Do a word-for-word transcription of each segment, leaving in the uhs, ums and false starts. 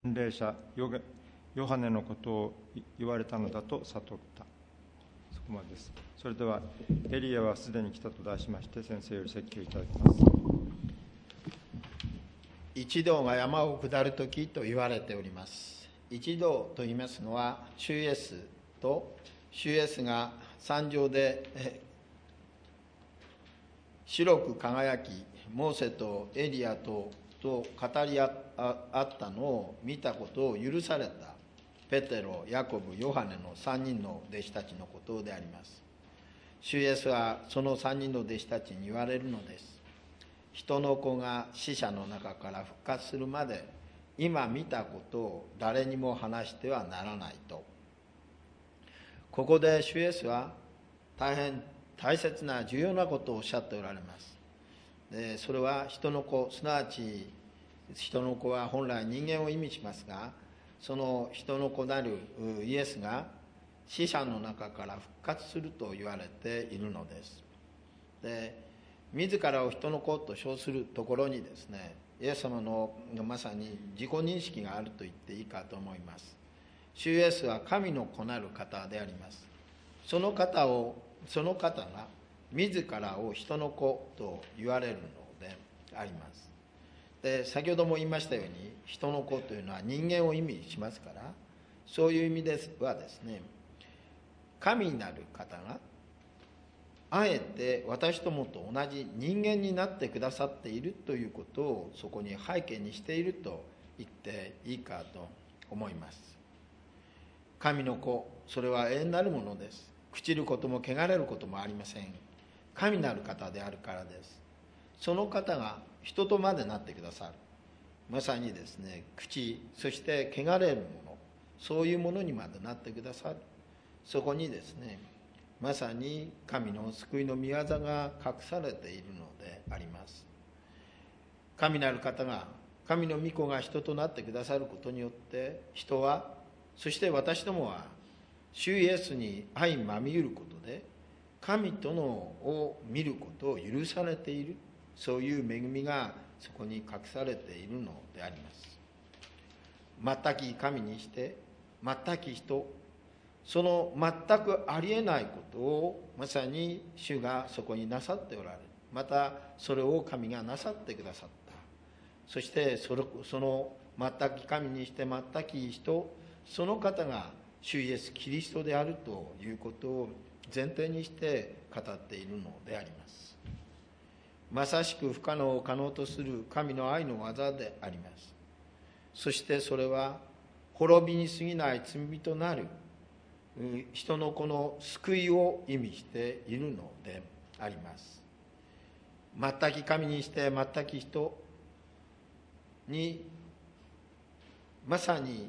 洗礼者ヨゲヨハネのことを言われたのだと悟った。そこまでです。それではエリアはすでに来たと題しまして、先生より説教いただきます。 一道が山を下るときと言われております。一道と言いますのは、主イエスと主イエスが山上で白く輝き、モーセとエリアとと語り合ったのを見たことを許されたペテロ、ヤコブ、ヨハネの三人の弟子たちのことであります。主イエスはその三人の弟子たちに言われるのです。人の子が死者の中から復活するまで、今見たことを誰にも話してはならないと。ここで主イエスは大変大切な重要なことをおっしゃっておられます。でそれは人の子、すなわち人の子は本来人間を意味しますが、その人の子なるイエスが死者の中から復活すると言われているのです。で自らを人の子と称するところにですね、イエス様のまさに自己認識があると言っていいかと思います。主イエスは神の子なる方であります。その方をその方が自らを人の子と言われるのであります。で先ほども言いましたように、人の子というのは人間を意味しますから、そういう意味ではですね、神になる方があえて私どもと同じ人間になってくださっているということをそこに背景にしていると言っていいかと思います。神の子、それは永遠なるものです。朽ちることも汚れることもありません。神なる方であるからです。その方が人とまでなってくださる。まさにですね、朽ち、そして汚れるもの、そういうものにまでなってくださる。そこにですね、まさに神の救いの御業が隠されているのであります。神なる方が、神の御子が人となってくださることによって、人は、そして私どもは、主イエスに相まみうることで、神とのを見ることを許されている、そういう恵みがそこに隠されているのであります。全き神にして全き人、その全くありえないことをまさに主がそこになさっておられる。またそれを神がなさってくださった。そしてそのその全き神にして全き人、その方が主イエスキリストであるということを前提にして語っているのであります。まさしく不可能を可能とする神の愛の技であります。そしてそれは滅びに過ぎない罪人なる人の子の救いを意味しているのであります。全き神にして全き人にまさに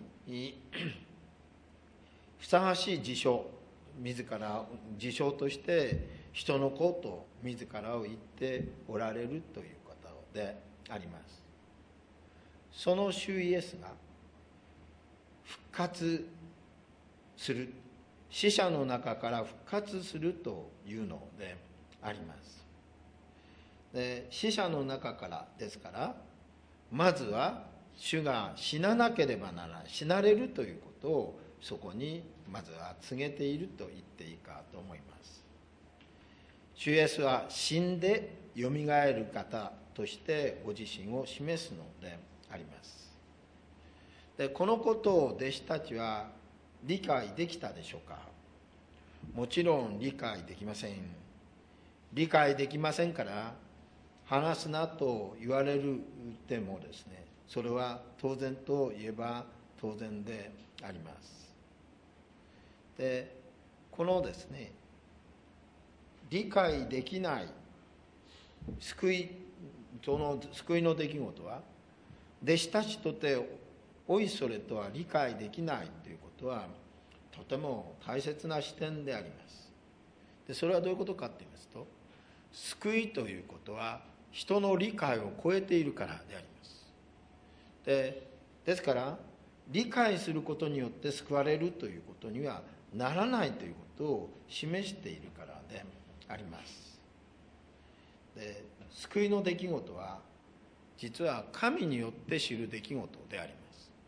ふさわしい自称、自ら自称として人の子と自らを言っておられるということであります。その主イエスが復活する、死者の中から復活するというのであります。で死者の中からですから、まずは主が死ななければならない、死なれるということをそこにまずは告げていると言っていいかと思います。主イエスは死んでよみがえる方としてご自身を示すのであります。でこのことを弟子たちは理解できたでしょうか。もちろん理解できません。理解できませんから話すなと言われるでもですね、それは当然といえば当然であります。でこのですね、理解できない救い、その救いの出来事は弟子たちとておいそれとは理解できないということはとても大切な視点であります。でそれはどういうことかと言いますと、救いということは人の理解を超えているからであります。でですから理解することによって救われるということにはならないということを示しているからであります。で救いの出来事は実は神によって知る出来事であります。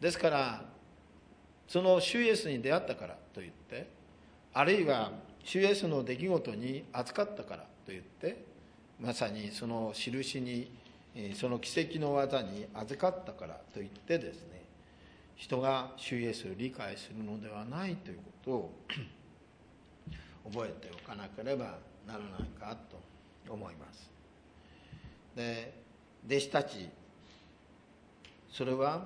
ですからその主イエスに出会ったからといって、あるいは主イエスの出来事に預かったからといって、まさにその印に、その奇跡の技に預かったからといってですね、人が主イエスを理解するのではないということを覚えておかなければならないかと思います。で、弟子たち、それは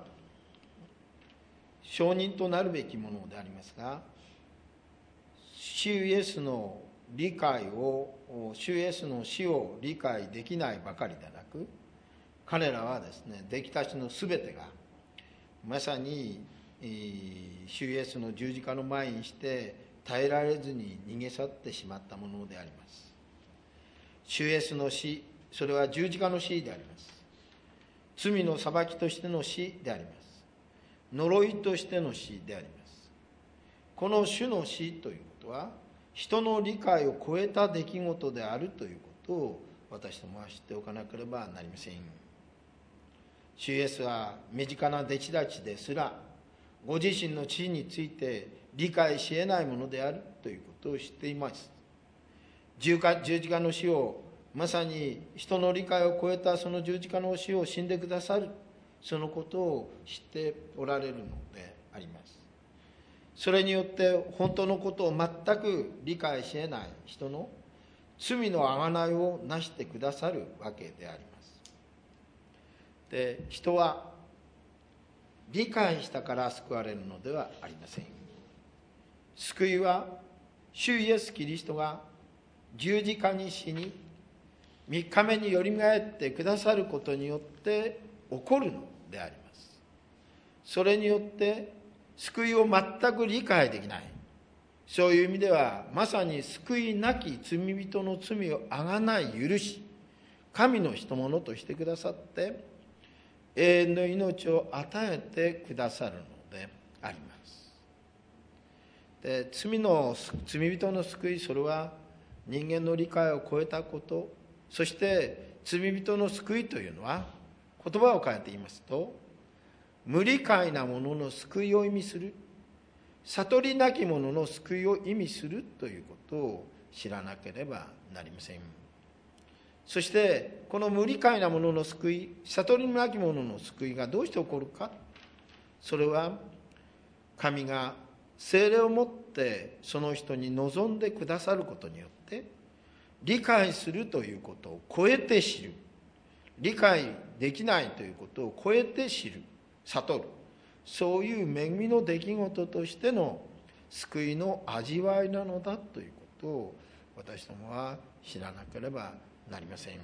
証人となるべきものでありますが、主イエスの理解を、主イエスの死を理解できないばかりでなく、彼らはですね、弟子たちのすべてがまさに主イエスの十字架の前にして耐えられずに逃げ去ってしまったものであります。主イエスの死、それは十字架の死であります。罪の裁きとしての死であります。呪いとしての死であります。この主の死ということは、人の理解を超えた出来事であるということを私どもは知っておかなければなりません。主イエスは身近な弟子たちですら、ご自身の死について理解し得ないものであるということを知っています。十字架の死を、まさに人の理解を超えたその十字架の死を死んでくださる、そのことを知っておられるのであります。それによって本当のことを全く理解し得ない人の罪の贖いをなしてくださるわけであります。で、人は理解したから救われるのではありません。救いは主イエス・キリストが十字架に死に三日目によみがえってくださることによって起こるのであります。それによって救いを全く理解できない、そういう意味ではまさに救いなき罪人の罪をあがない許し、神の人物としてくださって永遠の命を与えてくださるのであります。で、罪の罪人の救い、それは人間の理解を超えたこと、そして罪人の救いというのは、言葉を変えて言いますと、無理解なものの救いを意味する、悟りなきものの救いを意味するということを知らなければなりません。そしてこの無理解なものの救い、悟りなきものの救いがどうして起こるか、それは神が聖霊をもってその人に望んでくださることによって、理解するということを超えて知る、理解できないということを超えて知る、悟る、そういう恵みの出来事としての救いの味わいなのだということを私どもは知らなければなりません。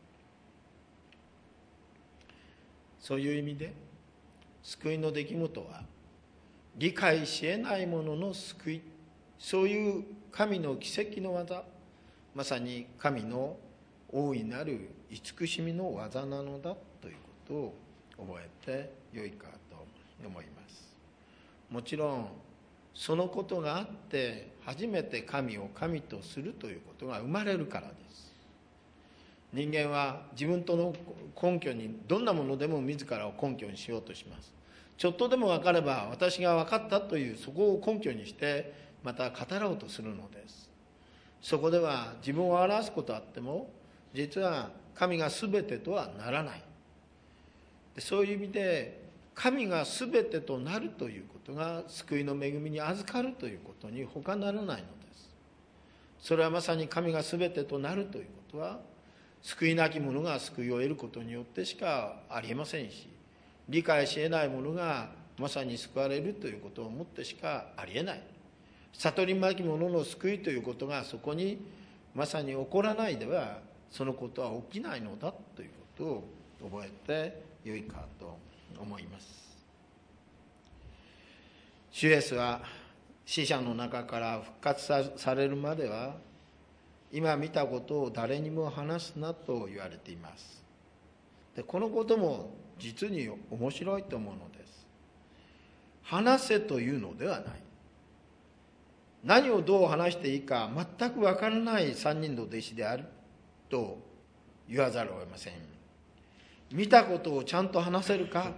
そういう意味で救いの出来事は理解し得ないものの救い、そういう神の奇跡の技、まさに神の大いなる慈しみの技なのだということを覚えてよいかと思います。もちろんそのことがあって初めて神を神とするということが生まれるからです。人間は自分との根拠に、どんなものでも自らを根拠にしようとします。ちょっとでも分かれば私が分かったという、そこを根拠にしてまた語ろうとするのです。そこでは自分を表すことあっても、実は神が全てとはならない。そういう意味で神が全てとなるということが救いの恵みに預かるということに他ならないのです。それはまさに神が全てとなるということは、救いなき者が救いを得ることによってしかありえませんし、理解し得ない者がまさに救われるということをもってしかありえない。悟りなき者の救いということがそこにまさに起こらないでは、そのことは起きないのだということを覚えてよいかと思います。主イエスは死者の中から復活されるまでは、今見たことを誰にも話すなと言われています。で、このことも実に面白いと思うのです。話せというのではない。何をどう話していいか全く分からない三人の弟子であると言わざるを得ません。見たことをちゃんと話せるか、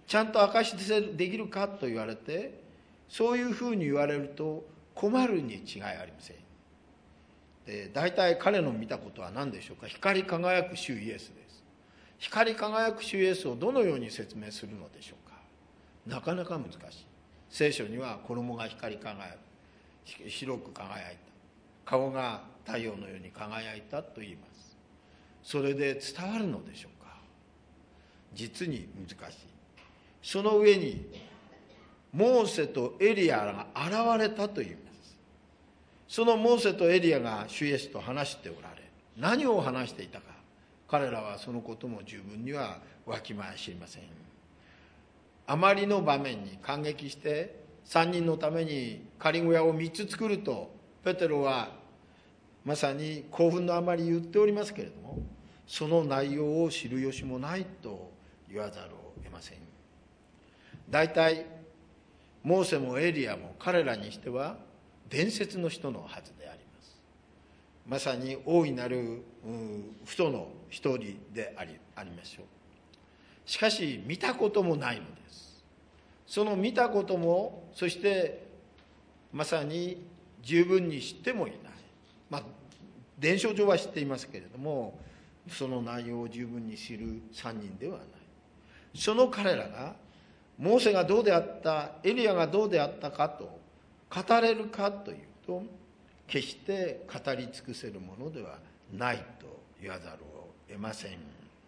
ちゃんと証しできるかと言われて、そういうふうに言われると困るに違いありません。で、大体彼の見たことは何でしょうか。光り輝く主イエスです。光り輝く主イエスをどのように説明するのでしょうか。なかなか難しい。聖書には衣が光り輝く、白く輝いた、顔が太陽のように輝いたと言います。それで伝わるのでしょうか。実に難しい。その上にモーセとエリアが現れたと言います。そのモーセとエリアが主イエスと話しておられ、何を話していたか、彼らはそのことも十分にはわきまえ知りません。あまりの場面に感激してさんにんのために仮小屋をみっつ作るとペテロはまさに興奮のあまり言っておりますけれども、その内容を知る由もないと言わざるを得ません。大体モーセもエリアも彼らにしては伝説の人のはずであります。まさに大いなる人の一人であり、ありましょう。しかし見たこともないのです。その見たことも、そしてまさに十分に知ってもいない、まあ伝承上は知っていますけれども、その内容を十分に知るさんにんではない。その彼らがモーセがどうであった、エリアがどうであったかと語れるかというと、決して語り尽くせるものではないと言わざるを得ません。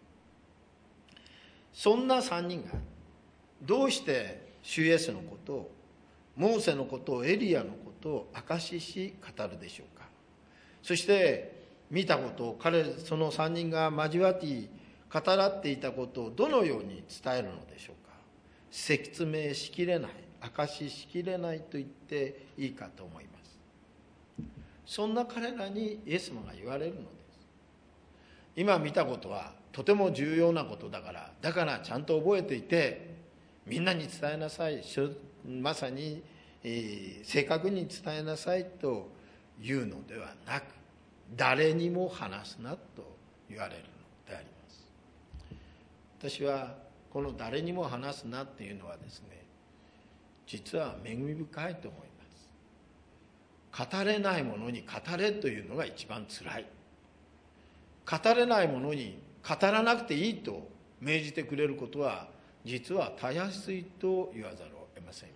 そんなさんにんがどうして主イエスのことを、モーセのことを、エリアのことを証しし語るでしょうか。そして見たことを、彼そのさんにんが交わって語らっていたことをどのように伝えるのでしょうか。説明しきれない、証ししきれないと言っていいかと思います。そんな彼らにイエス様が言われるのです。今見たことはとても重要なことだから、だからちゃんと覚えていてみんなに伝えなさい、まさに、えー、正確に伝えなさいというのではなく、誰にも話すなと言われるのであります。私はこの誰にも話すなっていうのはですね、実は恵み深いと思います。語れないものに語れというのが一番つらい。語れないものに語らなくていいと命じてくれることは、実はたやすいと言わざるを得ません。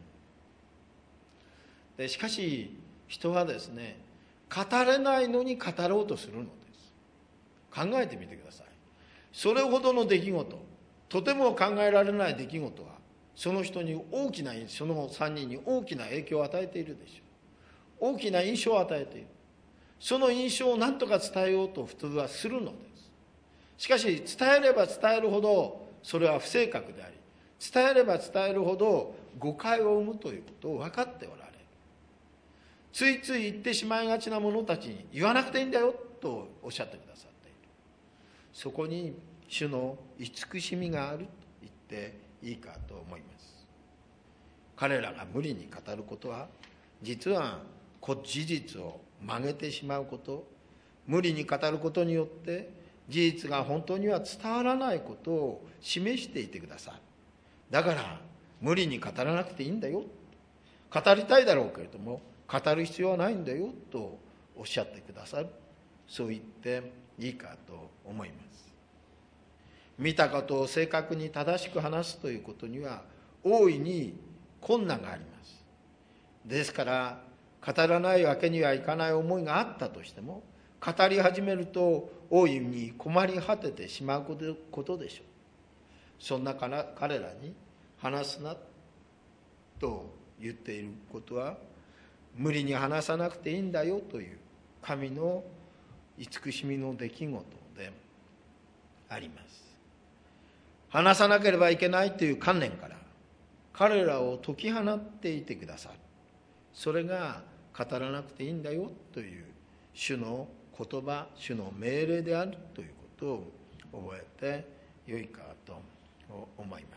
でしかし人はですね、語れないのに語ろうとするのです。考えてみてください。それほどの出来事、とても考えられない出来事はその人に大きな、そのさんにんに大きな影響を与えているでしょう。大きな印象を与えている。その印象を何とか伝えようと普通はするのです。しかし伝えれば伝えるほどそれは不正確であり、伝えれば伝えるほど誤解を生むということを分かっておられる。ついつい言ってしまいがちな者たちに、言わなくていいんだよとおっしゃってくださっている。そこに主の慈しみがあると言っていいかと思います。彼らが無理に語ることは、実は事実を曲げてしまうこと、無理に語ることによって事実が本当には伝わらないことを示していてください。だから無理に語らなくていいんだよ、語りたいだろうけれども語る必要はないんだよとおっしゃってくださる。そう言っていいかと思います。見たことを正確に正しく話すということには大いに困難があります。ですから語らないわけにはいかない思いがあったとしても、語り始めると大いに困り果ててしまうことでしょう。そんな彼らに話すなと言っていることは、無理に話さなくていいんだよという神の慈しみの出来事であります。話さなければいけないという観念から彼らを解き放っていてくださる。それが語らなくていいんだよという主の言葉、主の命令であるということを覚えてよいかと思います。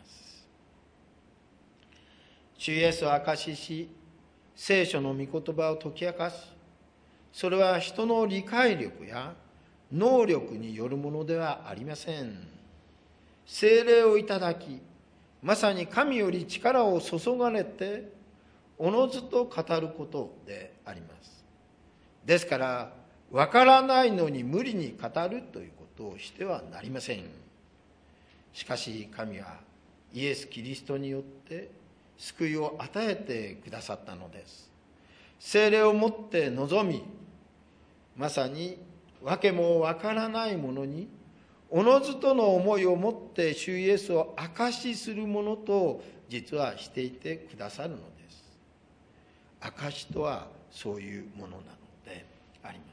主イエスを証しし、聖書の御言葉を解き明かし、それは人の理解力や能力によるものではありません。聖霊をいただき、 まさに神より力を注がれておのずと語ることであります。ですからわからないのに無理に語るということをしてはなりません。しかし神はイエス・キリストによって救いを与えてくださったのです。聖霊をもって望み、まさに訳もわからないものにおのずとの思いを持って主イエスを証しするものと実はしていてくださるのです。証しとはそういうものなのであります。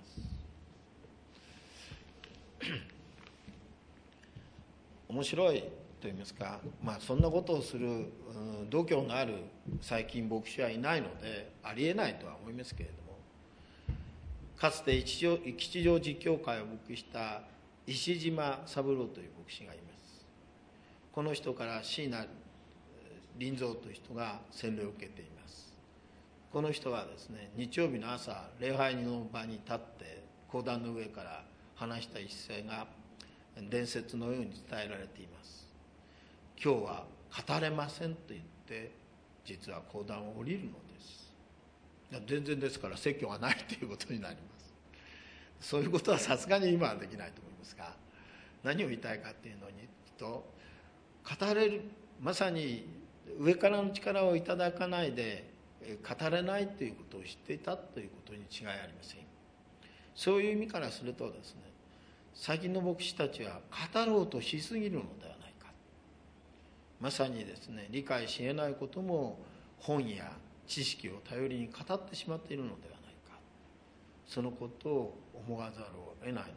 面白いと言いますか、まあ、そんなことをする、うん、度胸のある最近牧師はいないのでありえないとは思いますけれども、かつて吉祥寺教会を牧した石島三郎という牧師がいます。この人から椎名林蔵という人が洗礼を受けています。この人はですね、日曜日の朝礼拝の場に立って講談の上から話した一声が伝説のように伝えられています。今日は語れませんと言って実は講談を降りるのです。全然ですから説教がないということになります。そういうことはさすがに今はできないと思いますが、何を言いたいかっていうのにと、語れる、まさに上からの力をいただかないで語れないということを知っていたということに違いありません。そういう意味からするとですね、最近の牧師たちは語ろうとしすぎるのではないか、まさにですね、理解し得ないことも本や知識を頼りに語ってしまっているのではないか、そのことを思わざるを得ないのです。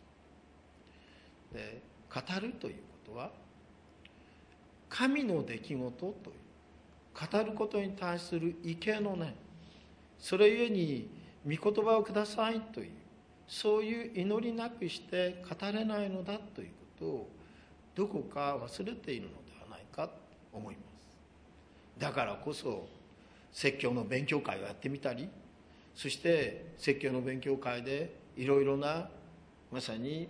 で、語るということは神の出来事という語ることに対する畏敬の念、それゆえに御言葉をくださいという、そういう祈りなくして語れないのだということをどこか忘れているのではないかと思います。だからこそ説教の勉強会をやってみたり、そして説教の勉強会でいろいろなまさに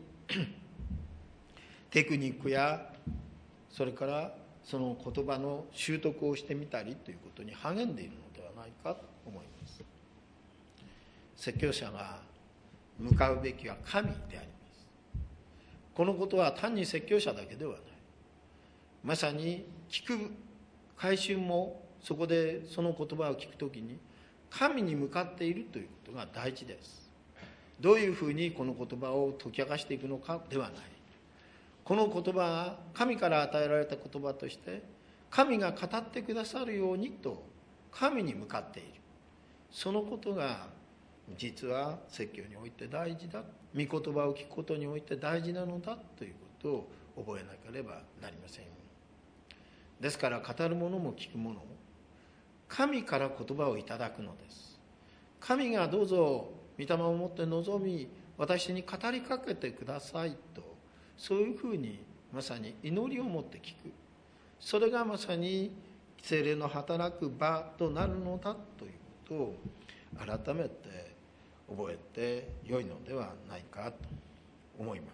テクニックやそれからその言葉の習得をしてみたりということに励んでいるのではないかと思います。説教者が向かうべきは神であります。このことは単に説教者だけではない、まさに聞く改宗もそこでその言葉を聞くときに神に向かっているということが大事です。どういうふうにこの言葉を解き明かしていくのかではない、この言葉が神から与えられた言葉として神が語ってくださるようにと神に向かっている、そのことが実は説教において大事だ、御言葉を聞くことにおいて大事なのだということを覚えなければなりません。ですから語る者も聞く者も神から言葉をいただくのです。神がどうぞ御霊をもって望み私に語りかけてくださいと、そういうふうにまさに祈りを持って聞く、それがまさに聖霊の働く場となるのだということを改めて覚えてよいのではないかと思います。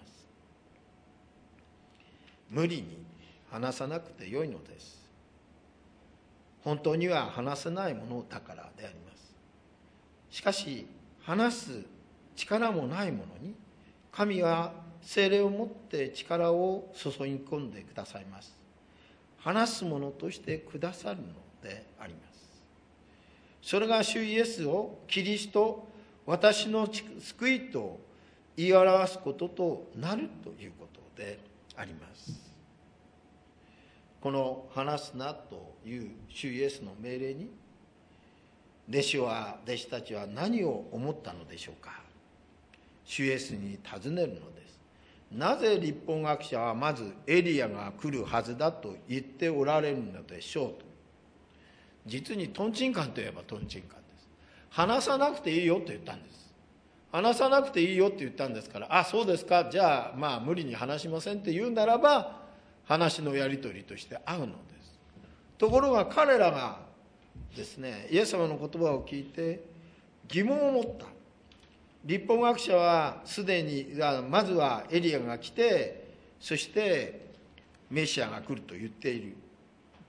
無理に話さなくてよいのです。本当には話せないものだからであります。しかし話す力もないものに神は聖霊をもって力を注ぎ込んでくださいます。話すものとしてくださるのであります。それが主イエスをキリスト、私の救いと言い表すこととなるということであります。この話すなという主イエスの命令に弟子は弟子たちは何を思ったのでしょうか。主イエスに尋ねるのです。なぜ律法学者はまずエリアが来るはずだと言っておられるのでしょうと。実にトンチンカンといえばトンチンカンです。話さなくていいよと言ったんです。話さなくていいよって言ったんですから、あ、そうですか、じゃあまあ無理に話しませんって言うならば話のやり取りとして合うのです。ところが彼らがですね、イエス様の言葉を聞いて疑問を持った。律法学者はすでにまずはエリアが来て、そしてメシアが来ると言っている。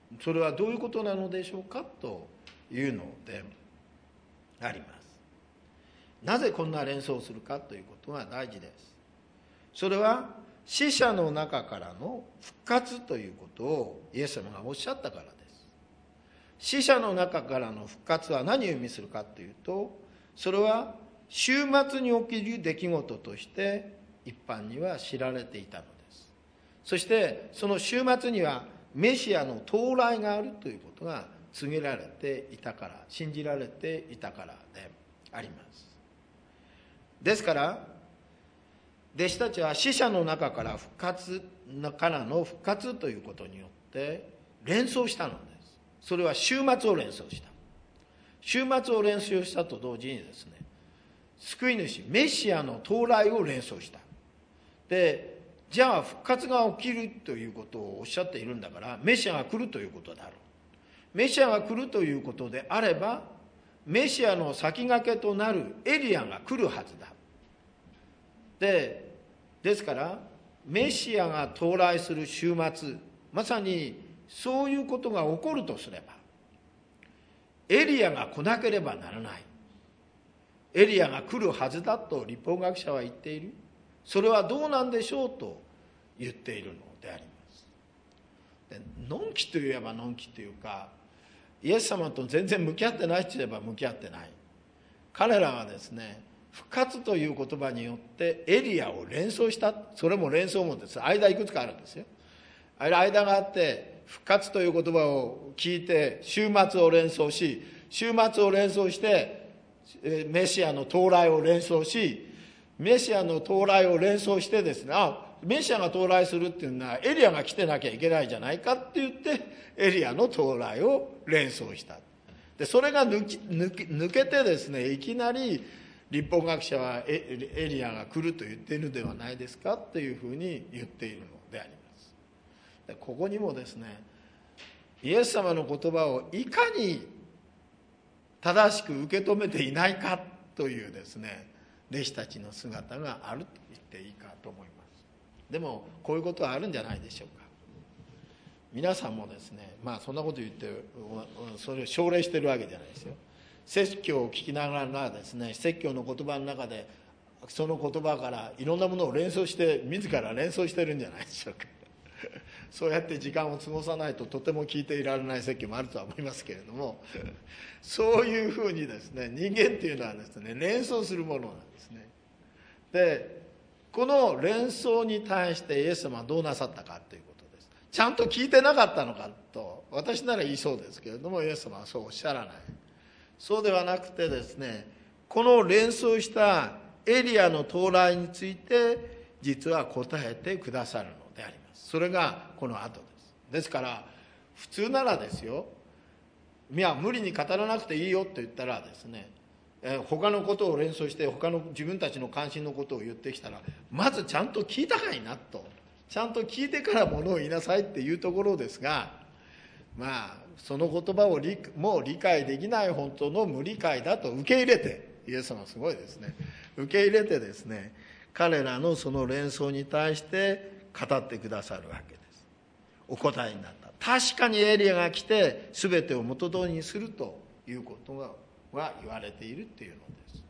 それはどういうことなのでしょうかというのであります。なぜこんな連想をするかということが大事です。それは死者の中からの復活ということをイエス様がおっしゃったからです。死者の中からの復活は何を意味するかというと、それは終末に起きる出来事として一般には知られていたのです。そしてその終末にはメシアの到来があるということが告げられていたから、信じられていたからであります。ですから弟子たちは死者の中から復活からの復活ということによって連想したのです。それは終末を連想した。終末を連想したと同時にですね、救い主メシアの到来を連想した。で、じゃあ復活が起きるということをおっしゃっているんだから、メシアが来るということである。メシアが来るということであれば、メシアの先駆けとなるエリアが来るはずだ。で、ですからメシアが到来する終末、まさにそういうことが起こるとすれば、エリアが来なければならない。エリアが来るはずだと律法学者は言っている。それはどうなんでしょうと言っているのであります。で、のんきといえばのんきというか、イエス様と全然向き合ってないといえば向き合ってない。彼らはですね、復活という言葉によってエリアを連想した。それも連想もです。間いくつかあるんですよ。間があって、復活という言葉を聞いて終末を連想し、終末を連想してメシアの到来を連想し、メシアの到来を連想してですね、あ、メシアが到来するっていうのはエリアが来てなきゃいけないじゃないかって言ってエリアの到来を連想した。で、それが抜き、抜き、抜けてですね、いきなり律法学者はエリアが来ると言っているではないですかというふうに言っているのであります。で、ここにもですね、イエス様の言葉をいかに正しく受け止めていないかというですね、弟子たちの姿があると言っていいかと思います。でもこういうことはあるんじゃないでしょうか。皆さんもですね、まあそんなこと言ってそれを奨励してるわけじゃないですよ。説教を聞きながらですね、説教の言葉の中でその言葉からいろんなものを連想して自ら連想してるんじゃないでしょうか。そうやって時間を過ごさないととても聞いていられない説教もあるとは思いますけれども、そういうふうにですね、人間っていうのはですね、連想するものなんですね。で、この連想に対してイエス様はどうなさったかということです。ちゃんと聞いてなかったのかと私なら言いそうですけれども、イエス様はそうおっしゃらない。そうではなくてですね、この連想したエリアの到来について実は答えてくださるのであります。それがこの後です。ですから普通ならですよ、いや無理に語らなくていいよと言ったらですね、他のことを連想して他の自分たちの関心のことを言ってきたら、まずちゃんと聞いたかいなと、ちゃんと聞いてからものを言いなさいっていうところですが、まあその言葉を理もう理解できない本当の無理解だと受け入れて、イエス様はすごいですね、受け入れてですね、彼らのその連想に対して語ってくださるわけです。お答えになった。確かにエリアが来て全てを元通りにするということがは言われているというのです。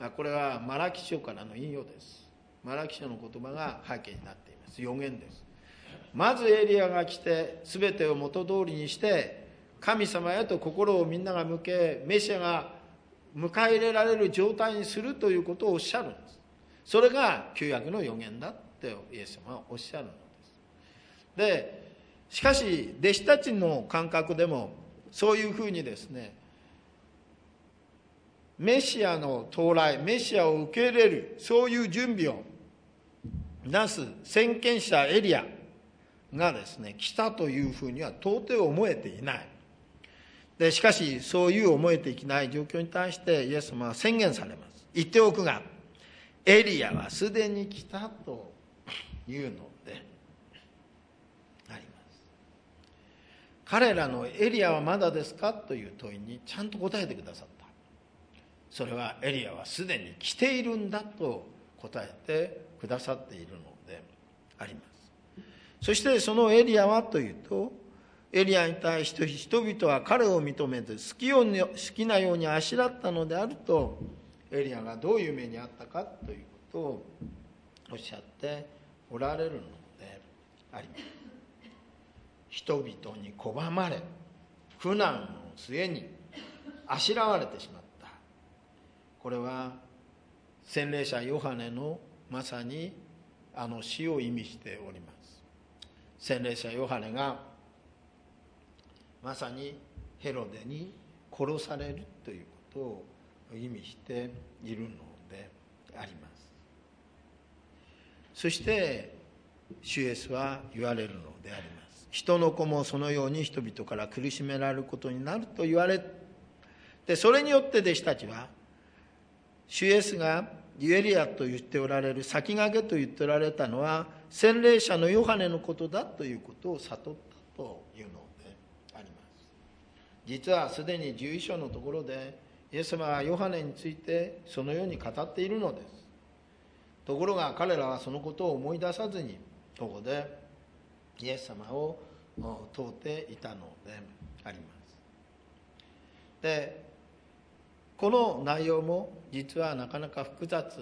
これはマラキ書からの引用です。マラキ書の言葉が背景になっています。予言です。まずエリアが来て全てを元通りにして神様へと心をみんなが向け、メシアが迎え入れられる状態にするということをおっしゃるんです。それが旧約の予言だってイエス様はおっしゃるのです。で、しかし弟子たちの感覚でもそういうふうにですね、メシアの到来、メシアを受け入れる、そういう準備をなす先見者エリアがですね、来たというふうには到底思えていない。で、しかしそういう思えていない状況に対してイエス様は宣言されます。言っておくが、エリアはすでに来たというのであります。彼らのエリアはまだですかという問いにちゃんと答えてくださった。それはエリアはすでに来ているんだと答えてくださっているのであります。そしてそのエリアはというと、 エリアに対して人々は彼を認めず、好きように好きなようにあしらったのであると、エリアがどういう目にあったかということをおっしゃっておられるのであります。人々に拒まれ、苦難の末にあしらわれてしまった。これは洗礼者ヨハネのまさにあの死を意味しております。洗礼者ヨハネがまさにヘロデに殺されるということを意味しているのであります。そして主イエスは言われるのであります。人の子もそのように人々から苦しめられることになると言われて、それによって弟子たちは主イエスがエリアと言っておられる、先駆けと言っておられたのは洗礼者のヨハネのことだということを悟ったというのであります。実はすでにじゅういっ章のところでイエス様はヨハネについてそのように語っているのです。ところが彼らはそのことを思い出さずに、ここでイエス様を問うていたのであります。で、この内容も実はなかなか複雑です。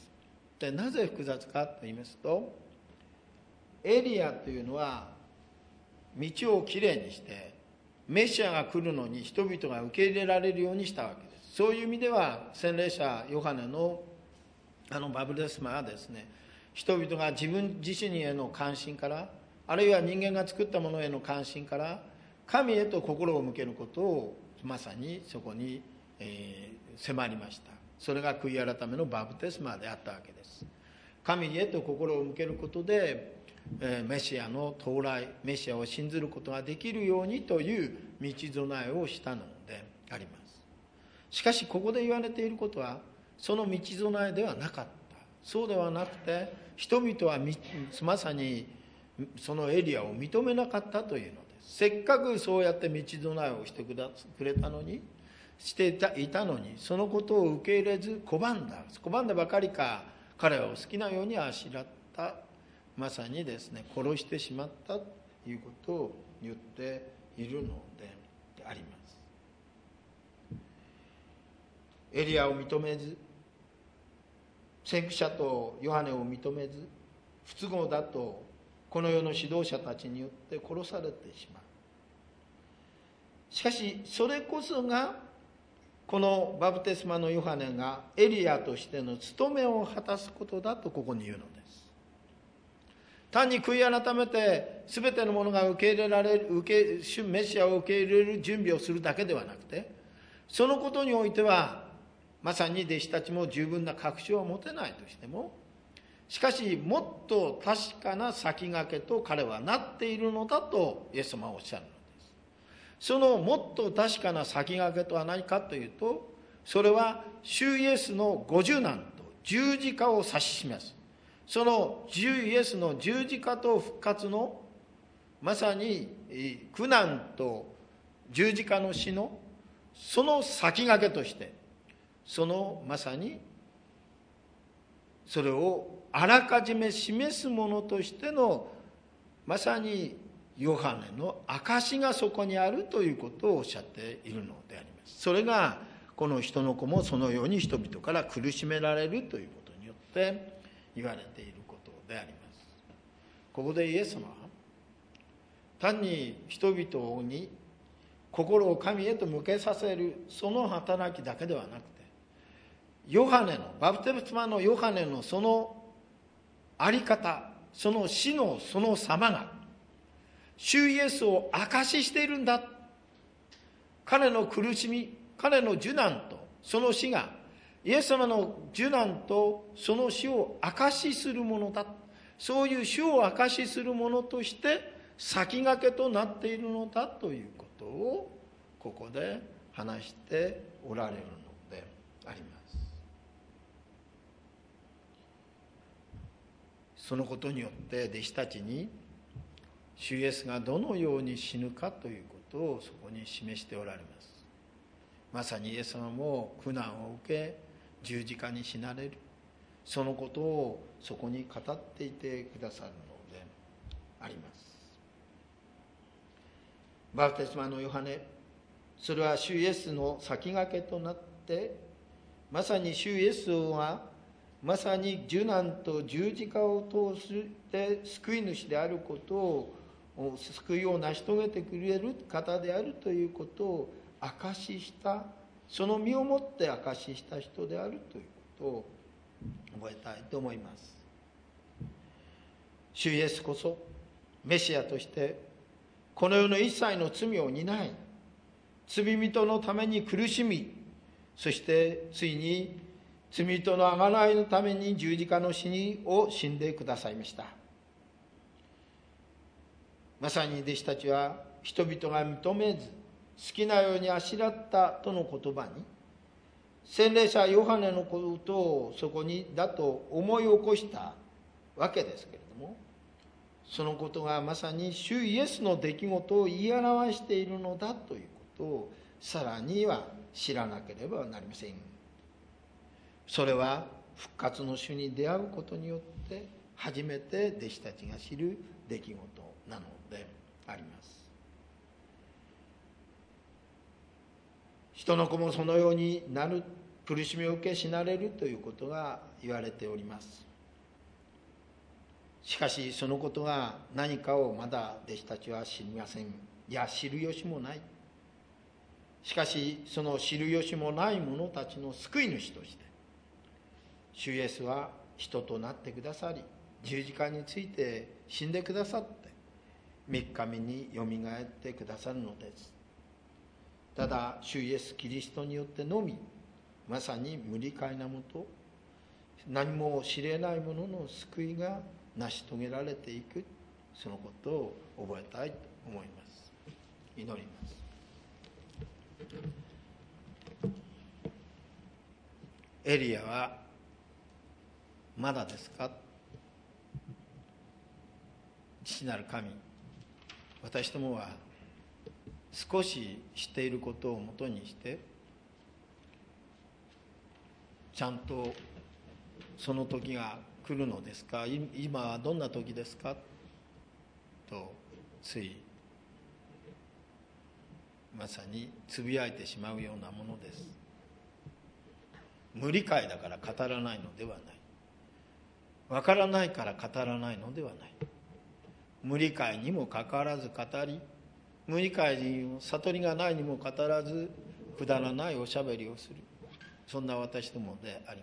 で、なぜ複雑かと言いますと、エリアというのは道をきれいにしてメシアが来るのに人々が受け入れられるようにしたわけです。そういう意味では洗礼者ヨハネのあのバプテスマはですね、人々が自分自身への関心から、あるいは人間が作ったものへの関心から神へと心を向けることをまさにそこに、えー、迫りました。それが悔い改めのバプテスマであったわけです。神へと心を向けることで、えー、メシアの到来、メシアを信ずることができるようにという道備えをしたのであります。しかしここで言われていることはその道備えではなかった。そうではなくて、人々はまさにそのエリアを認めなかったというのです。せっかくそうやって道備えをしてくれたのに、していた、いたのに、そのことを受け入れず拒んだ。拒んだばかりか、彼はお好きなようにあしらった。まさにですね、殺してしまったということを言っているのであります。エリアを認めず、先駆者とヨハネを認めず、不都合だとこの世の指導者たちによって殺されてしまう。しかしそれこそがこのバプテスマのヨハネがエリアとしての務めを果たすことだとここに言うのです。単に悔い改めて全てのものが受け入れられる、受け主メシアを受け入れる準備をするだけではなくて、そのことにおいてはまさに弟子たちも十分な確証を持てないとしても、しかしもっと確かな先駆けと彼はなっているのだとイエス様はおっしゃるのです。そのもっと確かな先駆けとは何かというと、それは主イエスのご受難と十字架を指し示す。その主イエスの十字架と復活のまさに苦難と十字架の死のその先駆けとして、そのまさにそれをあらかじめ示すものとしてのまさにヨハネの証がそこにあるということをおっしゃっているのであります。それがこの人の子もそのように人々から苦しめられるということによって言われていることであります。ここでイエス様は単に人々に心を神へと向けさせるその働きだけではなくて、ヨハネのバプテスマのヨハネのそのあり方、その死のその様が主イエスを証ししているんだ。彼の苦しみ、彼の受難とその死がイエス様の受難とその死を証しするものだ。そういう主を証しするものとして先駆けとなっているのだということをここで話しておられるのであります。そのことによって弟子たちに主イエスがどのように死ぬかということをそこに示しておられます。まさにイエス様も苦難を受け十字架に死なれる、そのことをそこに語っていてくださるのであります。 バプテスマのヨハネ、それは主イエスの先駆けとなって、まさに主イエスはまさに受難と十字架を通して救い主であることを、救いを成し遂げてくれる方であるということを証しした、その身をもって証しした人であるということを覚えたいと思います。主イエスこそメシアとしてこの世の一切の罪を担い、罪人のために苦しみ、そしてついに罪人の贖いのために十字架の死にを死んでくださいました。まさに弟子たちは人々が認めず好きなようにあしらったとの言葉に、洗礼者ヨハネのことをそこにだと思い起こしたわけですけれども、そのことがまさに主イエスの出来事を言い表しているのだということをさらには知らなければなりません。それは復活の主に出会うことによって初めて弟子たちが知る出来事なのであります。人の子もそのようになる、苦しみを受け死なれるということが言われております。しかしそのことが何かをまだ弟子たちは知りません。いや、知る由もない。しかしその知る由もない者たちの救い主として主イエスは人となってくださり、十字架について死んでくださって、三日目によみがえってくださるのです。ただ主イエスキリストによってのみ、まさに無理解なもと、何も知れない者の救いが成し遂げられていく、そのことを覚えたいと思います。祈ります。エリアはまだですか。父なる神、私どもは少し知っていることをもとにしてちゃんとその時が来るのですか、今はどんな時ですかとついまさにつぶやいてしまうようなものです。無理解だから語らないのではない、わからないから語らないのではない、無理解にもかかわらず語り、無理解に悟りがないにもかかわらずくだらないおしゃべりをする、そんな私どもであります。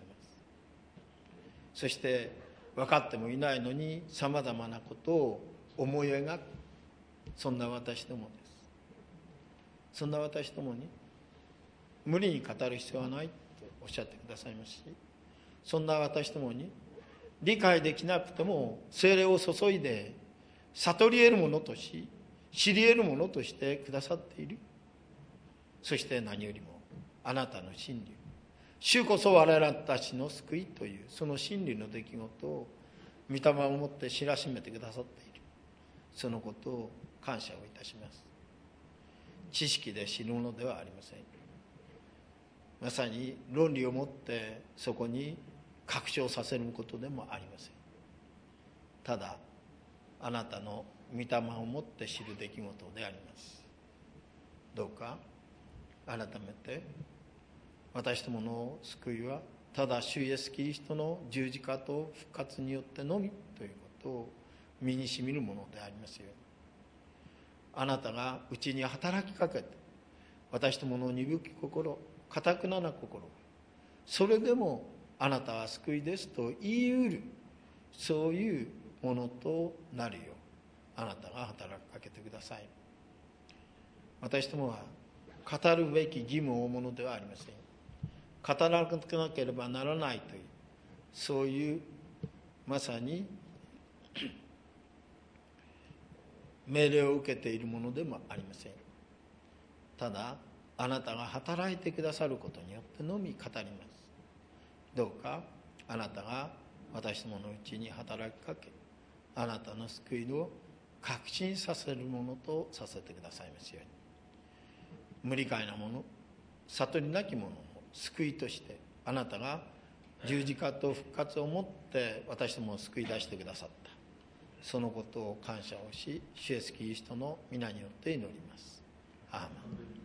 そして分かってもいないのにさまざまなことを思い描く、そんな私どもです。そんな私どもに無理に語る必要はないとおっしゃってくださいますし、そんな私どもに理解できなくても聖霊を注いで悟り得るものとし、知り得るものとしてくださっている。そして何よりもあなたの真理、主こそ我々たちの救いというその真理の出来事を御霊をもって知らしめてくださっている、そのことを感謝をいたします。知識で知るものではありません。まさに論理をもってそこに確証させることでもありません。ただあなたの御霊をもって知る出来事であります。どうか改めて私どもの救いはただ主イエスキリストの十字架と復活によってのみということを身にしみるものでありますように、あなたがうちに働きかけて私どもの鈍き心、堅くなな心、それでもあなたは救いですと言い得る、そういうものとなるようあなたが働きかけてください。私どもは語るべき義務を負うものではありません。語らなければならないという、そういうまさに命令を受けているものでもありません。ただあなたが働いてくださることによってのみ語ります。どうかあなたが私どものうちに働きかけ、あなたの救いを確信させるものとさせてくださいますように、無理解なもの、悟りなきものの救いとしてあなたが十字架と復活をもって私どもを救い出してくださった、そのことを感謝をし、主イエスキリストの皆によって祈ります。 アーメン。